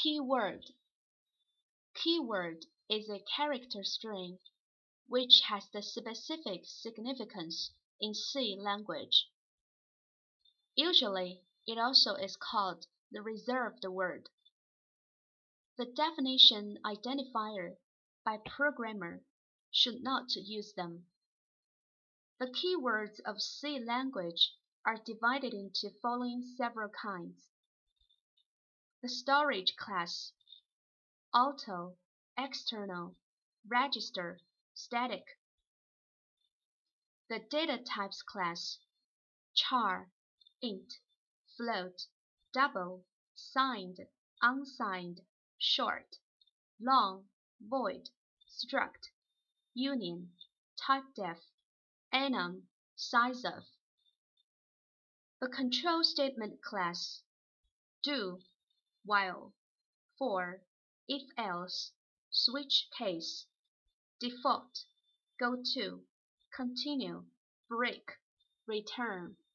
Keyword. Keyword is a character string which has the specific significance in C language. Usually, it also is called the reserved word. The definition identifier by programmer should not use them. The keywords of C language are divided into following several kinds. The storage class: auto, external, register, static. The data types class: char, int, float, double, signed, unsigned, short, long, void, struct, union, typedef, anon, sizeof. The control statement class: do, while, for, if else, switch case, default, go to, continue, break, return.